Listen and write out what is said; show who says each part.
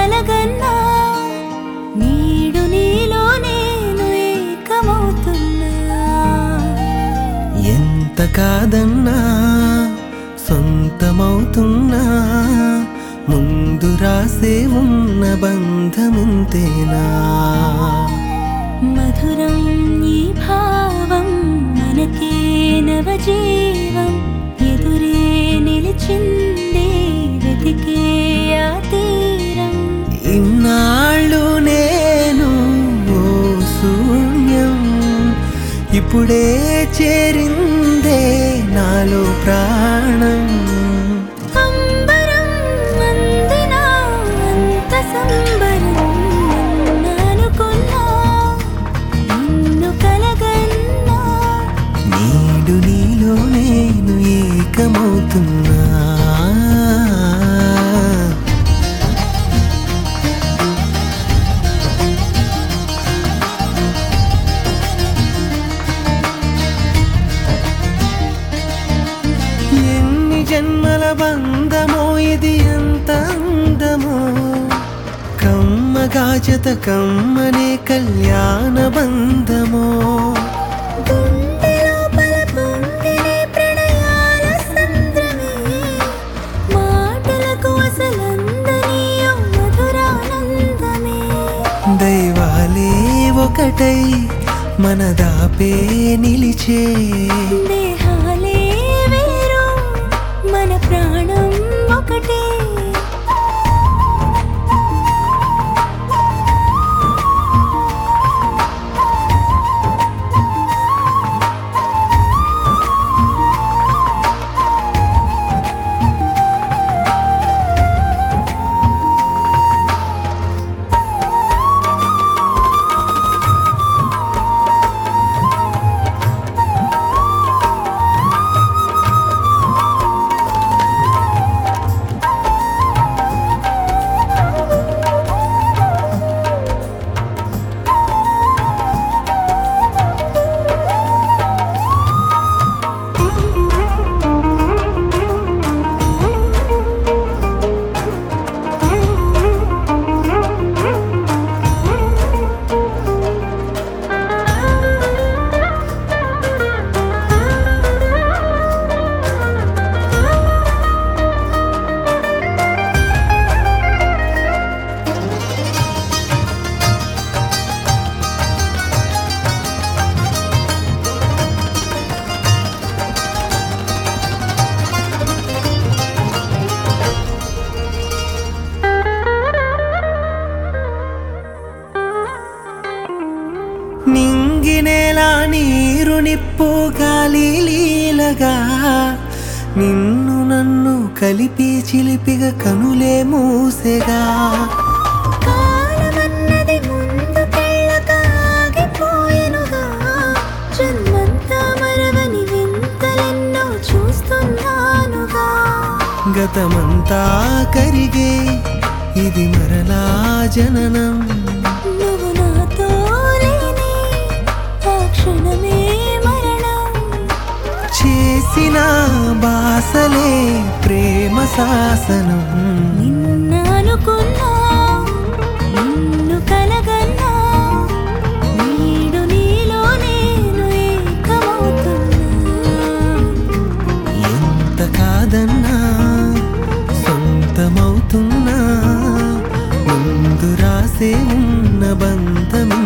Speaker 1: కలగన్నా నీడు నీలో నేను ఏకమవుతున్నా.
Speaker 2: ఎంత కాదన్నా సొంతమవుతున్నా, ముందు రాసే ఉన్న బంధమింతేనా.
Speaker 1: మధురం ఈ భావం మనకే నవజీవం, ఎదురే నిలిచింది వెతికే ఆ తీరం.
Speaker 2: ఇన్నాళ్ళు నేను ఓ శూన్యం, ఇప్పుడే చేరిందే నాలో ప్రాణం.
Speaker 1: అంబరం అందినా అంత సంబరం, అనుకున్నా నిన్ను కలగన్నా
Speaker 2: నీడు నీలో నేను ఏకమవుతున్నా. ఎన్ని జన్మల బంధమో ఇది, ఎంత అందమో, కమ్మగా జత కమ్మనే కళ్యాణ బంధమో.
Speaker 1: గుండె లోపల పొంగినే ప్రణయాల సంద్రమే, మాటలకు అసలందని ఓ మధురానందమే.
Speaker 2: దైవాలే ఒకటై మన దాపే నిలిచే,
Speaker 1: దేహాలే వేరు మన ప్రాణం ఒకటే. నింగినేలా నీరు నిప్పు గాలి లీలగా, నిన్ను నన్ను కలిపి చిలిపిగా కనులే మూసెగా. కాలమన్నది ముందుకెళ్ళక ఆగిపోయెనుగా, జన్మంతా మరవని వింతలెన్నో చూస్తున్నానుగా.
Speaker 2: గతమంతా కరిగే ఇది మరలా జననం,
Speaker 1: నువ్వు నాతో లేని ఆ క్షణమే మరణం.
Speaker 2: చేసిన బాసలే ప్రేమ శాసనం.
Speaker 1: నిన్న అనుకున్నా నిన్ను కలగన్నా, నీడు నీలో నేను ఏకమవుతున్నా.
Speaker 2: ఎంత కాదన్నా సొంతమవుతున్నా, ముందు రాసే ఉన్న బంధం